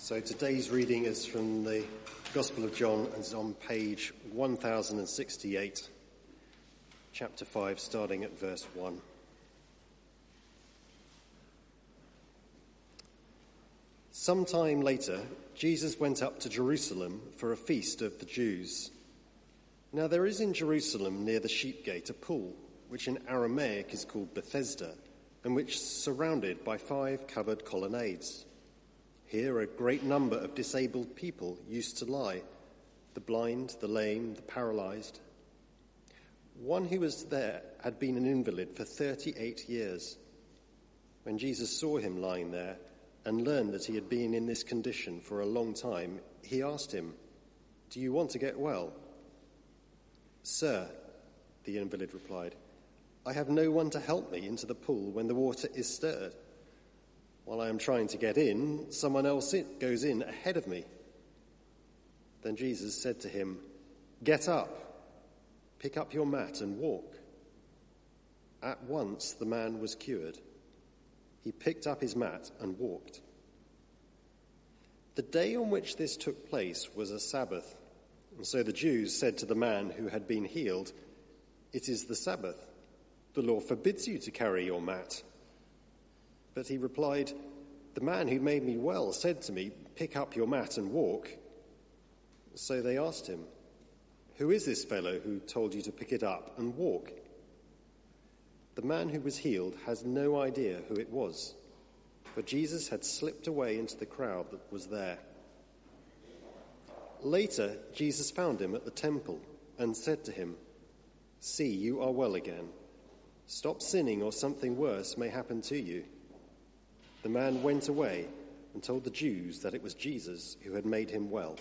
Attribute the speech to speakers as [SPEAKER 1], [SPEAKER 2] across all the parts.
[SPEAKER 1] So today's reading is from the Gospel of John and is on page 1068, chapter 5, starting at verse 1. Sometime later, Jesus went up to Jerusalem for a feast of the Jews. Now there is in Jerusalem near the sheep gate a pool, which in Aramaic is called Bethesda, and which is surrounded by 5 covered colonnades. Here a great number of disabled people used to lie, the blind, the lame, the paralyzed. One who was there had been an invalid for 38 years. When Jesus saw him lying there and learned that he had been in this condition for a long time, he asked him, "Do you want to get well?" "Sir," the invalid replied, "I have no one to help me into the pool when the water is stirred. While I am trying to get in, someone else goes in ahead of me." Then Jesus said to him, "Get up, pick up your mat and walk." At once the man was cured. He picked up his mat and walked. The day on which this took place was a Sabbath, and so the Jews said to the man who had been healed, "It is the Sabbath. The law forbids you to carry your mat." But he replied, "The man who made me well said to me, 'Pick up your mat and walk.'" So they asked him, "Who is this fellow who told you to pick it up and walk?" The man who was healed has no idea who it was, for Jesus had slipped away into the crowd that was there. Later, Jesus found him at the temple and said to him, "See, you are well again. Stop sinning or something worse may happen to you." The man went away and told the Jews that it was Jesus who had made him well.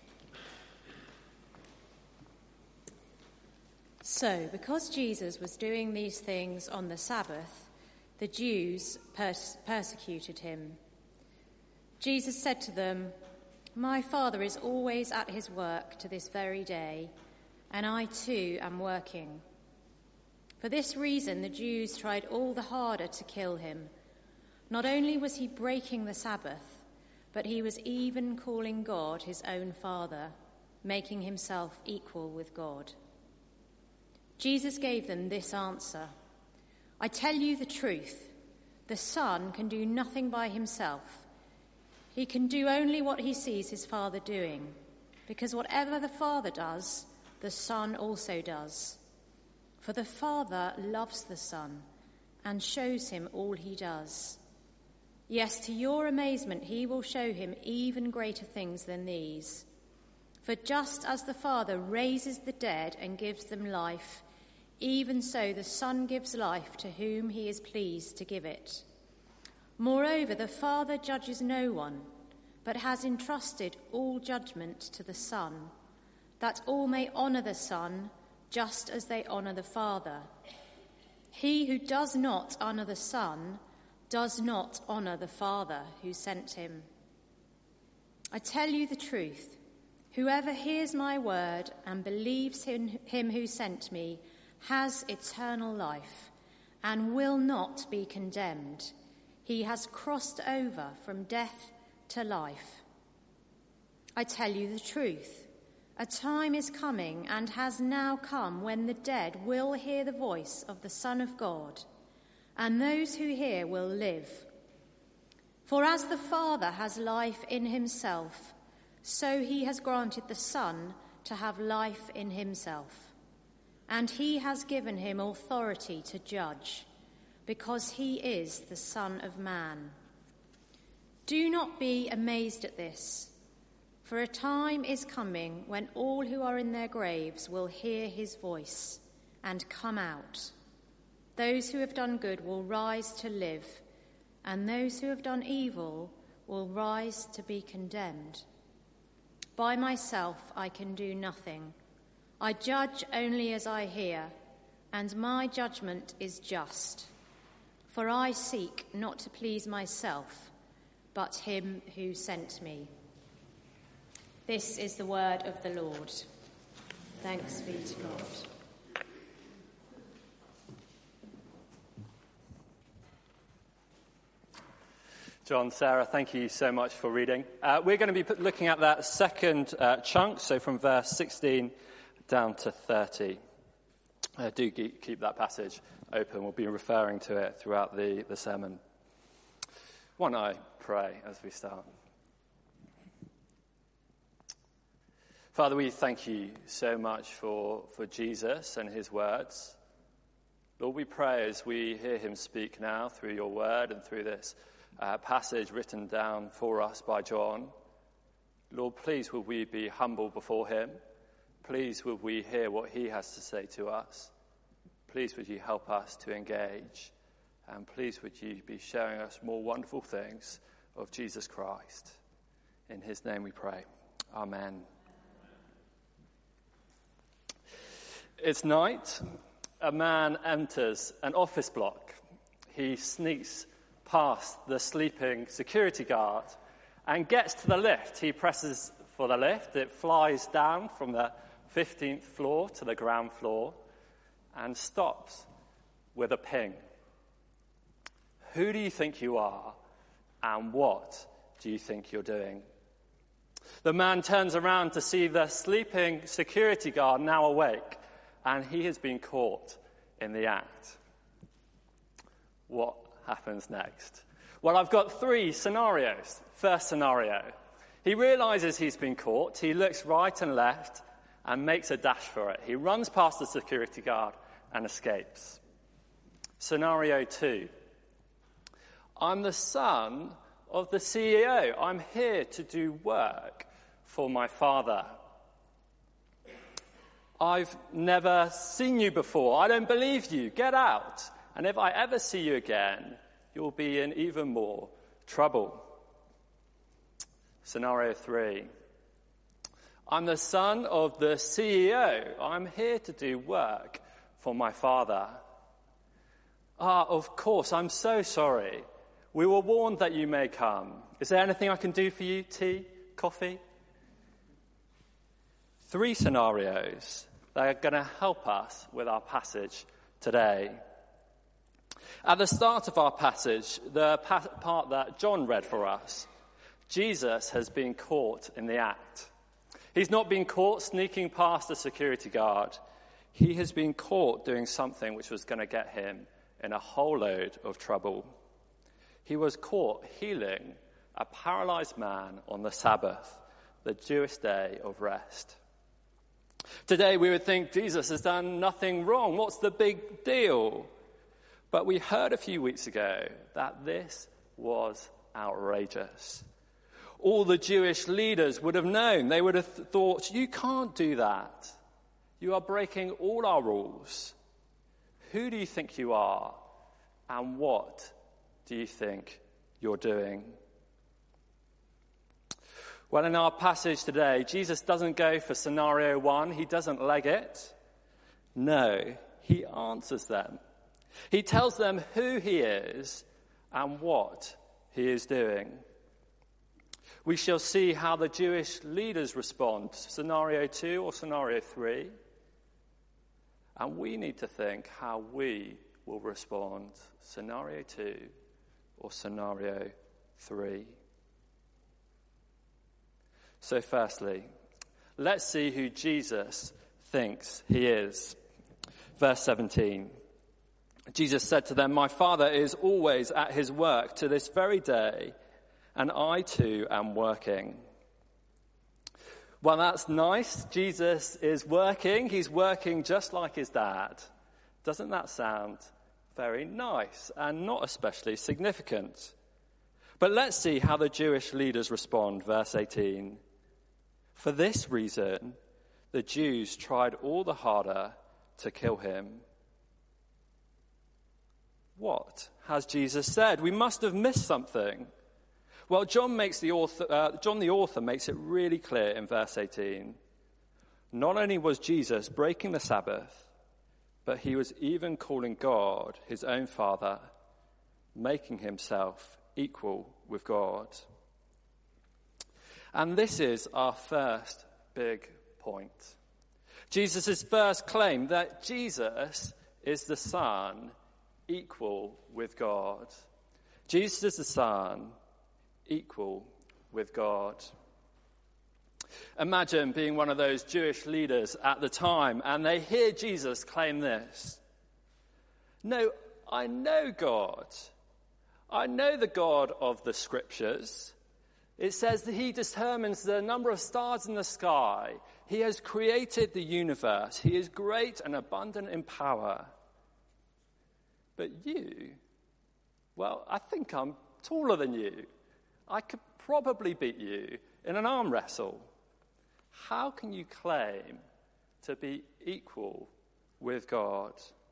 [SPEAKER 2] So, because Jesus was doing these things on the Sabbath, the Jews persecuted him. Jesus said to them, "My Father is always at his work to this very day, and I too am working." For this reason, the Jews tried all the harder to kill him. Not only was he breaking the Sabbath, but he was even calling God his own Father, making himself equal with God. Jesus gave them this answer, "I tell you the truth, the Son can do nothing by himself. He can do only what he sees his Father doing, because whatever the Father does, the Son also does. For the Father loves the Son and shows him all he does. Yes, to your amazement, he will show him even greater things than these. For just as the Father raises the dead and gives them life, even so the Son gives life to whom he is pleased to give it. Moreover, the Father judges no one, but has entrusted all judgment to the Son, that all may honour the Son just as they honour the Father. He who does not honour the Son does not honour the Father who sent him. I tell you the truth, whoever hears my word and believes in him who sent me has eternal life and will not be condemned. He has crossed over from death to life. I tell you the truth, a time is coming and has now come when the dead will hear the voice of the Son of God, and those who hear will live. For as the Father has life in himself, so he has granted the Son to have life in himself. And he has given him authority to judge, because he is the Son of Man. Do not be amazed at this, for a time is coming when all who are in their graves will hear his voice and come out. Those who have done good will rise to live, and those who have done evil will rise to be condemned. By myself I can do nothing. I judge only as I hear, and my judgment is just. For I seek not to please myself, but him who sent me." This is the word of the Lord. Thanks be to God.
[SPEAKER 3] John, Sarah, thank you so much for reading. We're going to be looking at that second chunk, so from verse 16 down to 30. Do keep that passage open. We'll be referring to it throughout the sermon. Why don't I pray as we start? Father, we thank you so much for Jesus and his words. Lord, we pray as we hear him speak now through your word and through this passage written down for us by John. Lord, please would we be humble before him. Please would we hear what he has to say to us. Please would you help us to engage. And please would you be showing us more wonderful things of Jesus Christ. In his name we pray. Amen. It's night. A man enters an office block. He sneaks past the sleeping security guard and gets to the lift. He presses for the lift. It flies down from the 15th floor to the ground floor and stops with a ping. Who do you think you are, and what do you think you're doing? The man turns around to see the sleeping security guard now awake, and he has been caught in the act. What happens next? Well, I've got three scenarios. First scenario, he realizes he's been caught. He looks right and left and makes a dash for it. He runs past the security guard and escapes. Scenario 2, I'm the son of the CEO. I'm here to do work for my father. I've never seen you before. I don't believe you. Get out. And if I ever see you again, you'll be in even more trouble. Scenario 3. I'm the son of the CEO. I'm here to do work for my father. Of course, I'm so sorry. We were warned that you may come. Is there anything I can do for you? Tea? Coffee? 3 scenarios that are going to help us with our passage today. At the start of our passage, the part that John read for us, Jesus has been caught in the act. He's not been caught sneaking past a security guard. He has been caught doing something which was going to get him in a whole load of trouble. He was caught healing a paralyzed man on the Sabbath, the Jewish day of rest. Today we would think Jesus has done nothing wrong. What's the big deal? But we heard a few weeks ago that this was outrageous. All the Jewish leaders would have known. They would have thought, you can't do that. You are breaking all our rules. Who do you think you are? And what do you think you're doing? Well, in our passage today, Jesus doesn't go for scenario 1. He doesn't leg it. No, he answers them. He tells them who he is and what he is doing. We shall see how the Jewish leaders respond, scenario 2 or scenario 3. And we need to think how we will respond, scenario 2 or scenario 3. So firstly, let's see who Jesus thinks he is. Verse 17. Jesus said to them, my Father is always at his work to this very day, and I too am working. Well, that's nice. Jesus is working. He's working just like his dad. Doesn't that sound very nice and not especially significant? But let's see how the Jewish leaders respond. Verse 18. For this reason, the Jews tried all the harder to kill him. What has Jesus said? We must have missed something. Well, John the author makes it really clear in verse 18. Not only was Jesus breaking the Sabbath, but he was even calling God his own Father, making himself equal with God. And this is our first big point. Jesus' first claim that Jesus is the Son equal with God. Jesus is the Son equal with God. Imagine being one of those Jewish leaders at the time, and they hear Jesus claim this. No, I know God. I know the God of the Scriptures. It says that he determines the number of stars in the sky. He has created the universe. He is great and abundant in power. But you, well, I think I'm taller than you. I could probably beat you in an arm wrestle. How can you claim to be equal with God?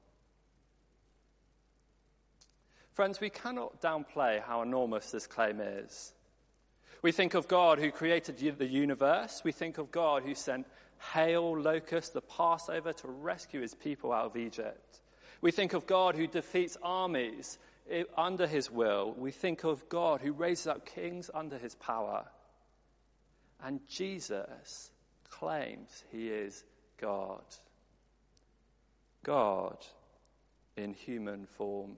[SPEAKER 3] Friends, we cannot downplay how enormous this claim is. We think of God who created the universe. We think of God who sent hail, locusts, the Passover to rescue his people out of Egypt. We think of God who defeats armies under his will. We think of God who raises up kings under his power. And Jesus claims he is God. God in human form.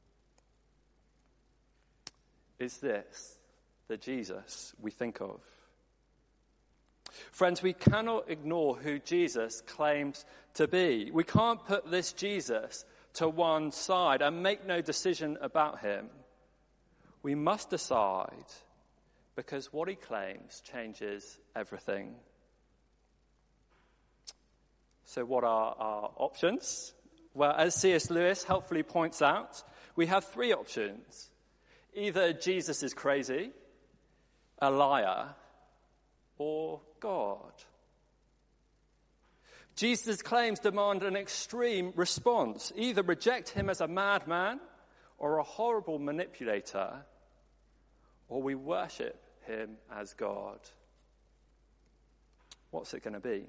[SPEAKER 3] Is this the Jesus we think of? Friends, we cannot ignore who Jesus claims to be. We can't put this Jesus to one side and make no decision about him. We must decide, because what he claims changes everything. So what are our options? Well, as C.S. Lewis helpfully points out, we have three options. Either Jesus is crazy, a liar, or God. Jesus' claims demand an extreme response. Either reject him as a madman or a horrible manipulator, or we worship him as God. What's it going to be?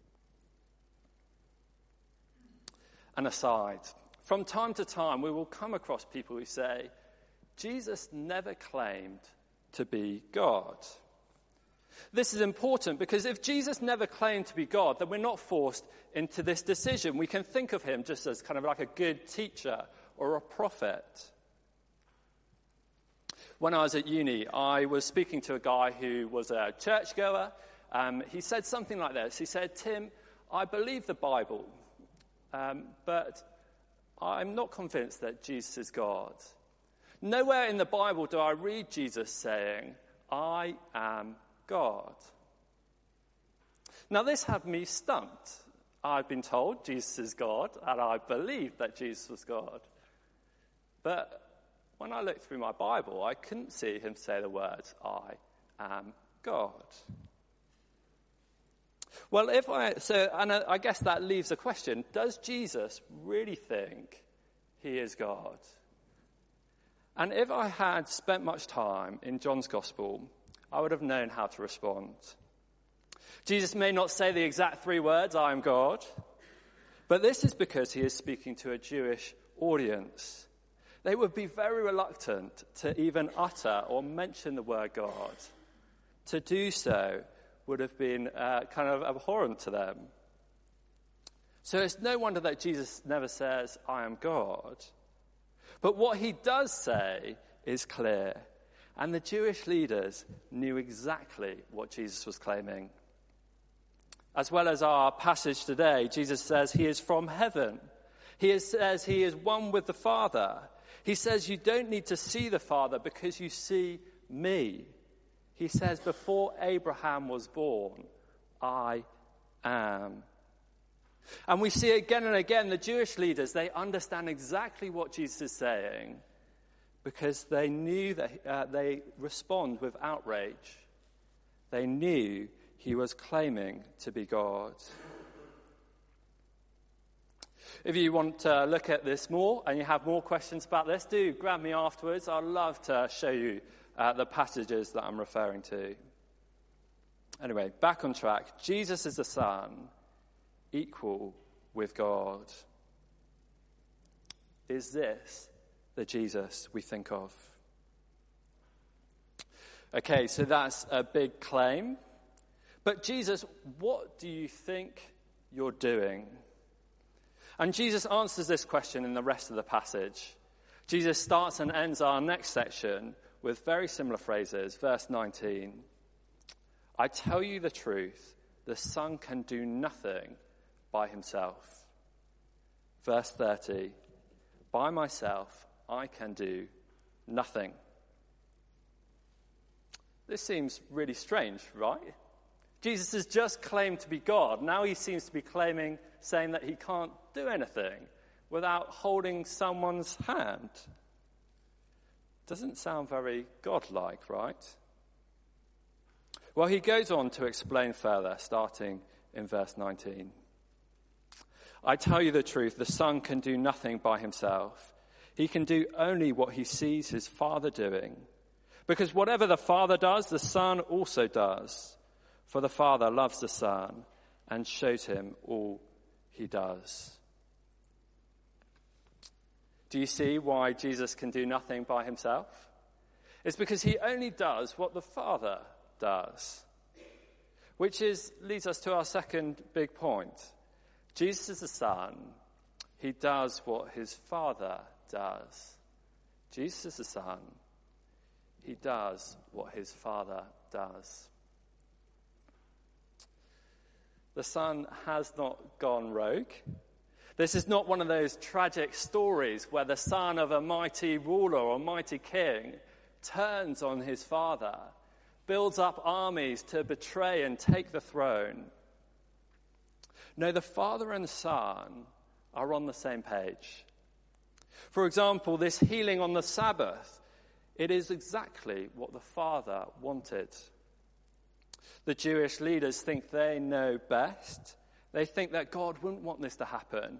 [SPEAKER 3] An aside. From time to time, we will come across people who say, Jesus never claimed to be God. This is important because if Jesus never claimed to be God, then we're not forced into this decision. We can think of him just as kind of like a good teacher or a prophet. When I was at uni, I was speaking to a guy who was a churchgoer. He said something like this. He said, Tim, I believe the Bible, but I'm not convinced that Jesus is God. Nowhere in the Bible do I read Jesus saying, I am God. Now, this had me stumped. I've been told Jesus is God, and I believed that Jesus was God. But when I looked through my Bible, I couldn't see him say the words, I am God. Well, I guess that leaves a question. Does Jesus really think he is God? And if I had spent much time in John's Gospel, I would have known how to respond. Jesus may not say the exact three words, I am God, but this is because he is speaking to a Jewish audience. They would be very reluctant to even utter or mention the word God. To do so would have been kind of abhorrent to them. So it's no wonder that Jesus never says, I am God. But what he does say is clear. And the Jewish leaders knew exactly what Jesus was claiming. As well as our passage today, Jesus says he is from heaven. He says he is one with the Father. He says you don't need to see the Father because you see me. He says before Abraham was born, I am. And we see again and again the Jewish leaders, they understand exactly what Jesus is saying because they knew that they respond with outrage. They knew he was claiming to be God. If you want to look at this more and you have more questions about this, do grab me afterwards. I'd love to show you the passages that I'm referring to. Anyway, back on track. Jesus is the Son, equal with God. Is this the Jesus we think of? Okay, so that's a big claim. But Jesus, what do you think you're doing? And Jesus answers this question in the rest of the passage. Jesus starts and ends our next section with very similar phrases. Verse 19, I tell you the truth, the Son can do nothing by himself. Verse 30, by myself I can do nothing. This seems really strange, right? Jesus has just claimed to be God. Now he seems to be saying that he can't do anything without holding someone's hand. Doesn't sound very godlike, right? Well, he goes on to explain further, starting in verse 19. I tell you the truth, the Son can do nothing by himself. He can do only what he sees his Father doing. Because whatever the Father does, the Son also does. For the Father loves the Son and shows him all he does. Do you see why Jesus can do nothing by himself? It's because he only does what the Father does. Which leads us to our second big point. Jesus is the Son. He does what his Father does. Jesus is the Son. He does what his Father does. The Son has not gone rogue. This is not one of those tragic stories where the son of a mighty ruler or mighty king turns on his father, builds up armies to betray and take the throne. No, the Father and Son are on the same page. For example, this healing on the Sabbath, it is exactly what the Father wanted. The Jewish leaders think they know best. They think that God wouldn't want this to happen.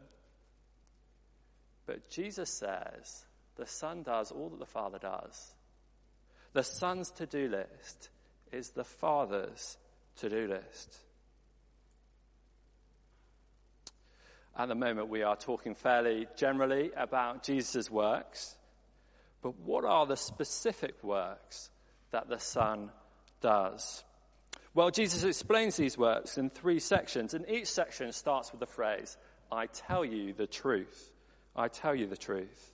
[SPEAKER 3] But Jesus says the Son does all that the Father does. The Son's to-do list is the Father's to-do list. At the moment, we are talking fairly generally about Jesus' works. But what are the specific works that the Son does? Well, Jesus explains these works in 3 sections, and each section starts with the phrase, I tell you the truth. I tell you the truth.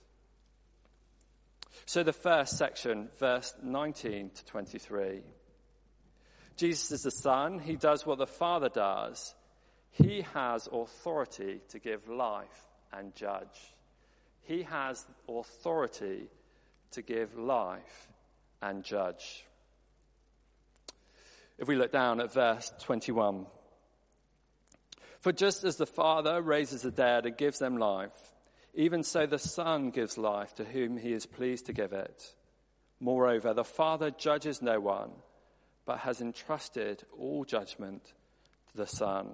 [SPEAKER 3] So the first section, verse 19 to 23. Jesus is the Son. He does what the Father does. He has authority to give life and judge. He has authority to give life and judge. If we look down at verse 21. For just as the Father raises the dead and gives them life, even so the Son gives life to whom he is pleased to give it. Moreover, the Father judges no one, but has entrusted all judgment to the Son.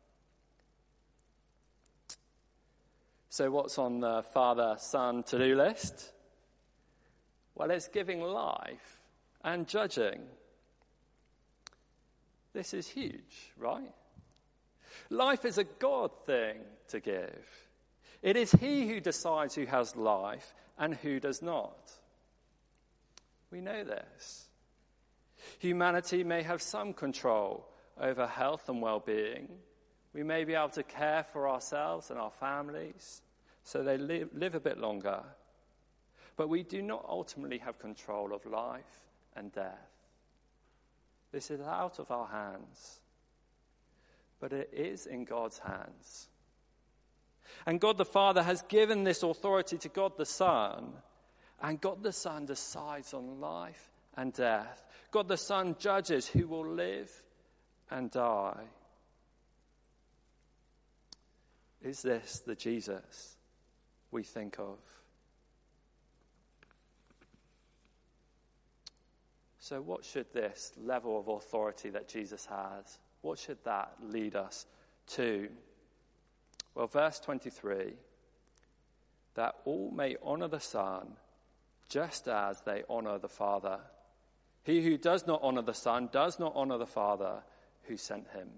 [SPEAKER 3] So what's on the Father-Son to-do list? Well, it's giving life and judging. This is huge, right? Life is a God thing to give. It is he who decides who has life and who does not. We know this. Humanity may have some control over health and well-being. We may be able to care for ourselves and our families so they live a bit longer. But we do not ultimately have control of life and death. This is out of our hands. But it is in God's hands. And God the Father has given this authority to God the Son. And God the Son decides on life and death. God the Son judges who will live and die. Is this the Jesus we think of? So what should this level of authority that Jesus has, what should that lead us to? Well, verse 23, that all may honor the Son just as they honor the Father. He who does not honor the Son does not honor the Father who sent him.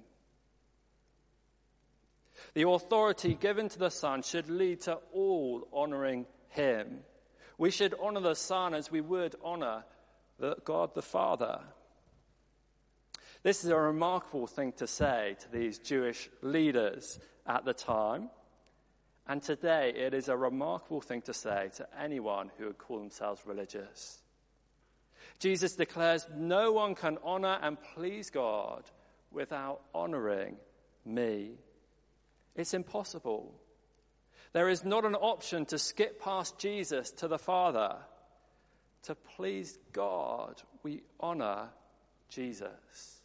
[SPEAKER 3] The authority given to the Son should lead to all honoring him. We should honor the Son as we would honor God the Father. This is a remarkable thing to say to these Jewish leaders at the time. And today it is a remarkable thing to say to anyone who would call themselves religious. Jesus declares, no one can honor and please God without honoring me. It's impossible. There is not an option to skip past Jesus to the Father. To please God, we honor Jesus.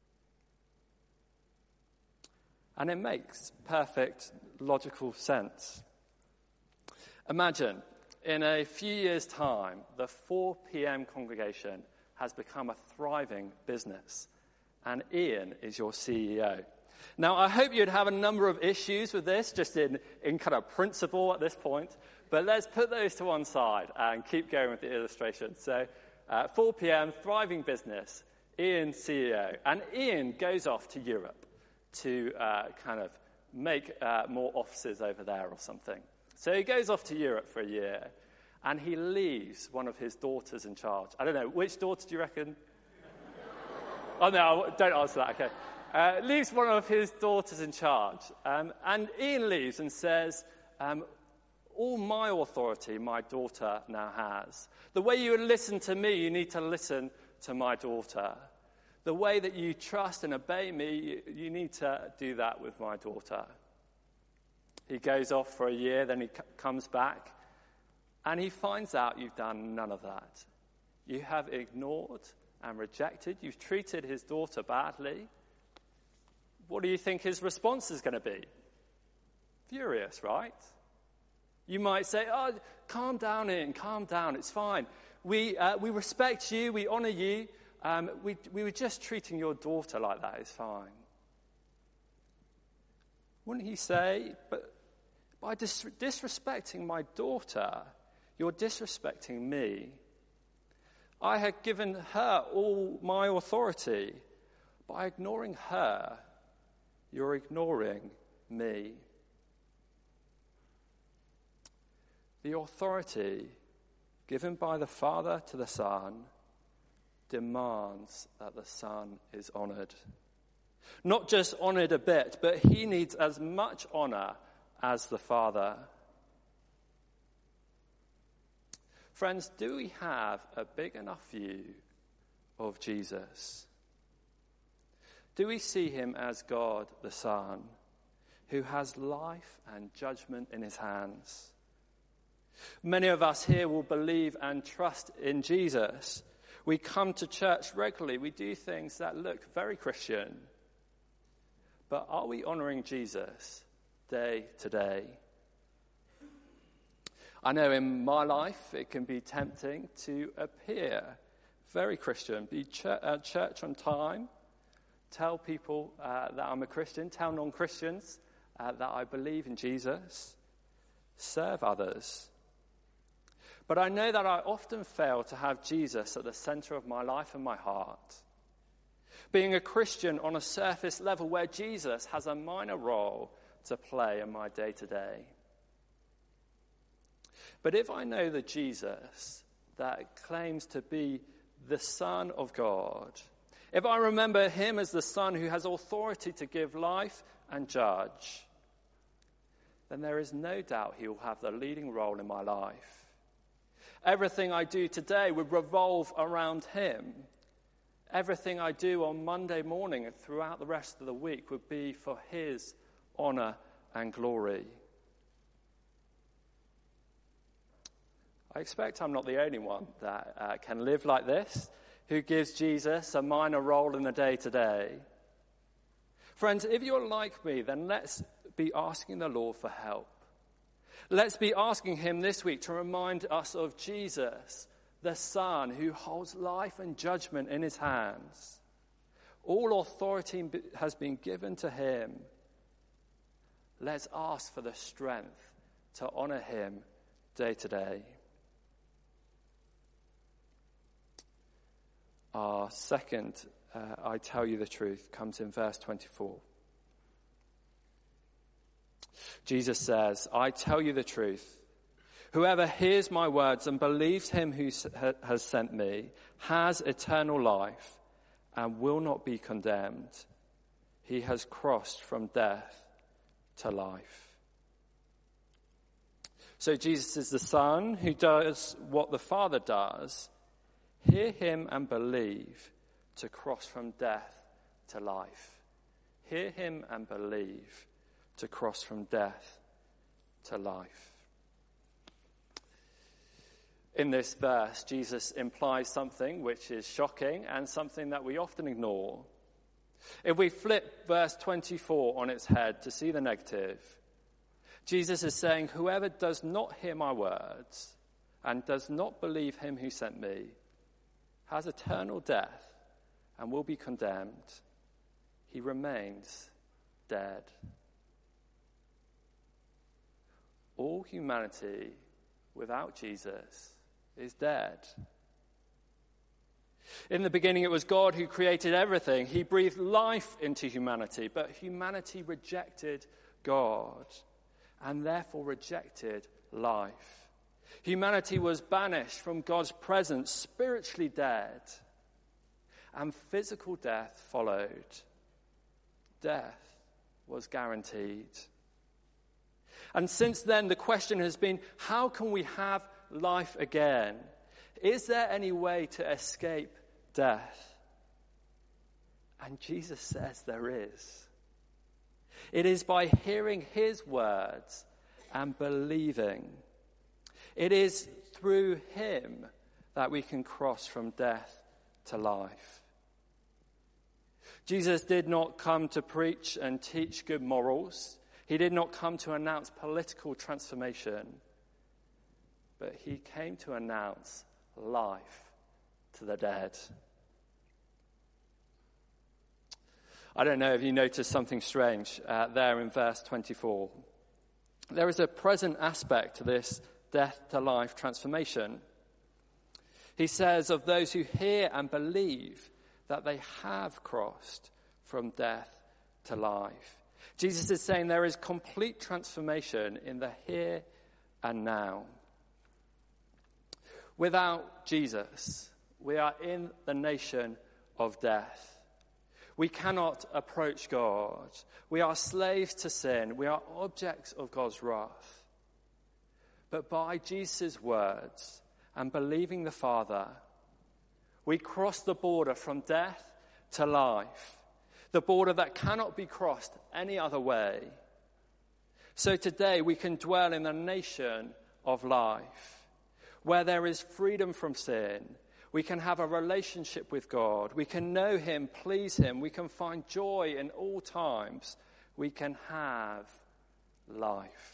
[SPEAKER 3] And it makes perfect logical sense. Imagine, in a few years' time, the 4 p.m. congregation has become a thriving business, and Ian is your CEO. Now, I hope you'd have a number of issues with this, just in kind of principle at this point, but let's put those to one side and keep going with the illustration. So, 4 p.m., thriving business, Ian CEO, and Ian goes off to Europe to kind of make more offices over there or something. So he goes off to Europe for a year, and he leaves one of his daughters in charge. I don't know, which daughter do you reckon? Oh, no, don't answer that, okay. Leaves one of his daughters in charge. And Ian leaves and says, all my authority my daughter now has. The way you listen to me, you need to listen to my daughter. The way that you trust and obey me, you need to do that with my daughter. He goes off for a year, then he comes back, and he finds out you've done none of that. You have ignored and rejected. You've treated his daughter badly. What do you think his response is going to be? Furious, right? You might say, oh, calm down, Ian, calm down, it's fine. We respect you, we honor you. We were just treating your daughter like that, it's fine. Wouldn't he say, but by disrespecting my daughter, you're disrespecting me. I had given her all my authority. By ignoring her, you're ignoring me. The authority given by the Father to the Son demands that the Son is honored. Not just honored a bit, but he needs as much honor as the Father. Friends, do we have a big enough view of Jesus? Do we see him as God the Son, who has life and judgment in his hands? Many of us here will believe and trust in Jesus. We come to church regularly. We do things that look very Christian. But are we honoring Jesus day to day? I know in my life it can be tempting to appear very Christian, be at church on time, tell people that I'm a Christian, tell non-Christians that I believe in Jesus, serve others. But I know that I often fail to have Jesus at the center of my life and my heart. Being a Christian on a surface level where Jesus has a minor role to play in my day-to-day. But if I know the Jesus that claims to be the Son of God, if I remember him as the Son who has authority to give life and judge, then there is no doubt he will have the leading role in my life. Everything I do today would revolve around him. Everything I do on Monday morning and throughout the rest of the week would be for his honor and glory. I expect I'm not the only one that can live like this, who gives Jesus a minor role in the day-to-day. Friends, if you're like me, then let's be asking the Lord for help. Let's be asking him this week to remind us of Jesus, the Son, who holds life and judgment in his hands. All authority has been given to him. Let's ask for the strength to honor him day to day. Our second, I tell you the truth, comes in verse 24. Jesus says, I tell you the truth. Whoever hears my words and believes him who has sent me has eternal life and will not be condemned. He has crossed from death to life. So Jesus is the Son who does what the Father does. Hear him and believe to cross from death to life. Hear him and believe to cross from death to life. In this verse, Jesus implies something which is shocking and something that we often ignore. If we flip verse 24 on its head to see the negative, Jesus is saying, whoever does not hear my words and does not believe him who sent me has eternal death and will be condemned. He remains dead. All humanity without Jesus is dead. In the beginning, it was God who created everything. He breathed life into humanity, but humanity rejected God and therefore rejected life. Humanity was banished from God's presence, spiritually dead, and physical death followed. Death was guaranteed. And since then, the question has been, how can we have life again? Is there any way to escape death? And Jesus says there is. It is by hearing his words and believing. It is through him that we can cross from death to life. Jesus did not come to preach and teach good morals. He did not come to announce political transformation. But he came to announce life to the dead. I don't know if you noticed something strange there in verse 24. There is a present aspect to this death to life transformation. He says of those who hear and believe that they have crossed from death to life. Jesus is saying there is complete transformation in the here and now. Without Jesus, we are in the nation of death. We cannot approach God. We are slaves to sin. We are objects of God's wrath. But by Jesus' words and believing the Father, we cross the border from death to life, the border that cannot be crossed any other way. So today we can dwell in the nation of life, where there is freedom from sin. We can have a relationship with God. We can know him, please him. We can find joy in all times. We can have life.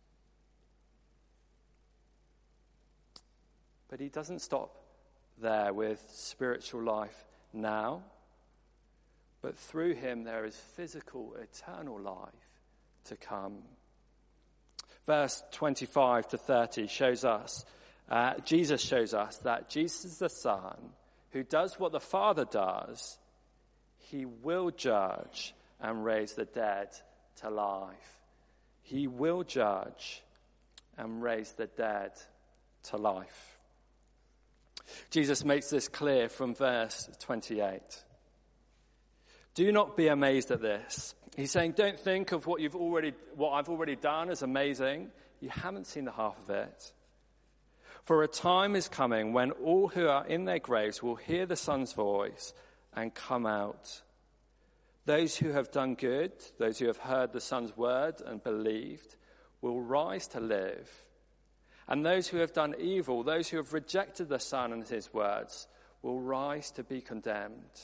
[SPEAKER 3] But he doesn't stop there with spiritual life now. But through him there is physical, eternal life to come. Verse 25 to 30 shows us, Jesus shows us that Jesus is the Son who does what the Father does. He will judge and raise the dead to life. He will judge and raise the dead to life. Jesus makes this clear from verse 28. Do not be amazed at this. He's saying, don't think of what I've already done as amazing. You haven't seen the half of it. For a time is coming when all who are in their graves will hear the Son's voice and come out. Those who have done good, those who have heard the Son's word and believed, will rise to live. And those who have done evil, those who have rejected the Son and his words, will rise to be condemned.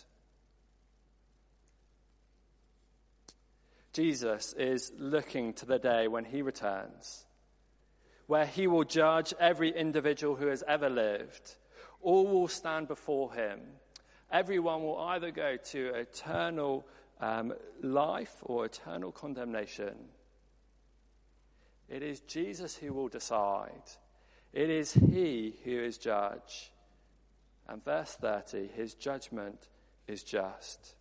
[SPEAKER 3] Jesus is looking to the day when he returns, where he will judge every individual who has ever lived. All will stand before him. Everyone will either go to eternal life or eternal condemnation. It is Jesus who will decide. It is he who is judge. And verse 30, his judgment is just.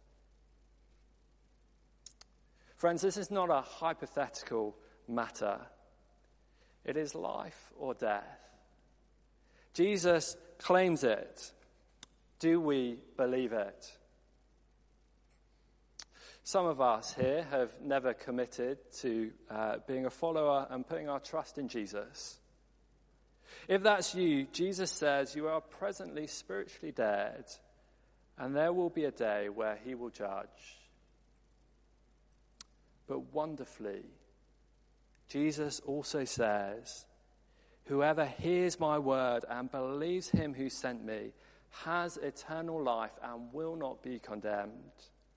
[SPEAKER 3] Friends, this is not a hypothetical matter. It is life or death. Jesus claims it. Do we believe it? Some of us here have never committed to being a follower and putting our trust in Jesus. If that's you, Jesus says you are presently spiritually dead, and there will be a day where he will judge. But wonderfully, Jesus also says, whoever hears my word and believes him who sent me has eternal life and will not be condemned.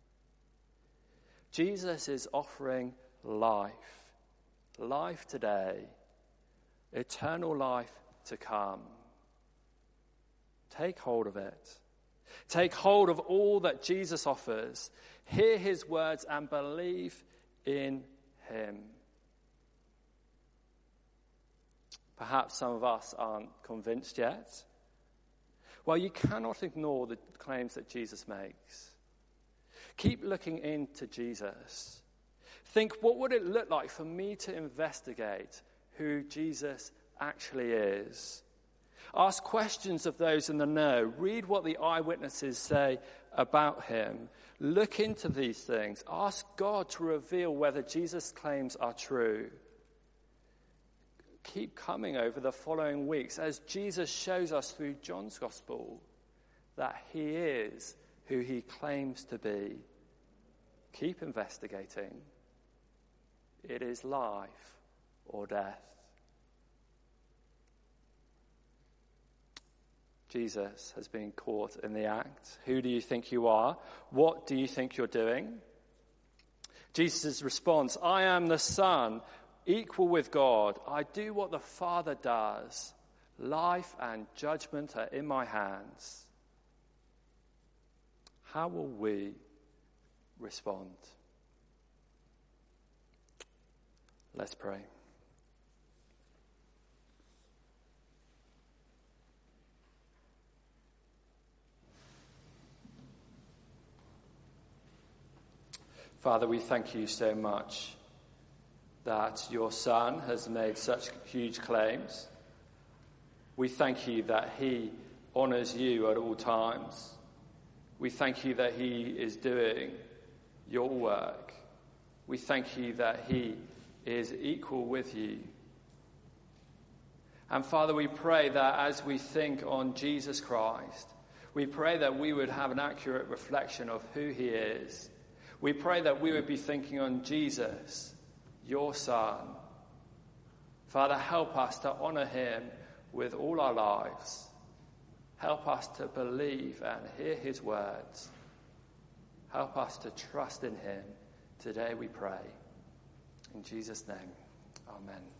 [SPEAKER 3] Jesus is offering life today, eternal life to come. Take hold of it. Take hold of all that Jesus offers. Hear his words and believe in him. Perhaps some of us aren't convinced yet. Well, you cannot ignore the claims that Jesus makes. Keep looking into Jesus. Think, what would it look like for me to investigate who Jesus actually is? Ask questions of those in the know. Read what the eyewitnesses say about him. Look into these things. Ask God to reveal whether Jesus' claims are true. Keep coming over the following weeks as Jesus shows us through John's Gospel that he is who he claims to be. Keep investigating. It is life or death. Jesus has been caught in the act. Who do you think you are? What do you think you're doing? Jesus' response, I am the Son, equal with God. I do what the Father does. Life and judgment are in my hands. How will we respond? Let's pray. Father, we thank you so much that your Son has made such huge claims. We thank you that he honors you at all times. We thank you that he is doing your work. We thank you that he is equal with you. And Father, we pray that as we think on Jesus Christ, we pray that we would have an accurate reflection of who he is. We pray that we would be thinking on Jesus, your Son. Father, help us to honor him with all our lives. Help us to believe and hear his words. Help us to trust in him. Today we pray. In Jesus' name, amen.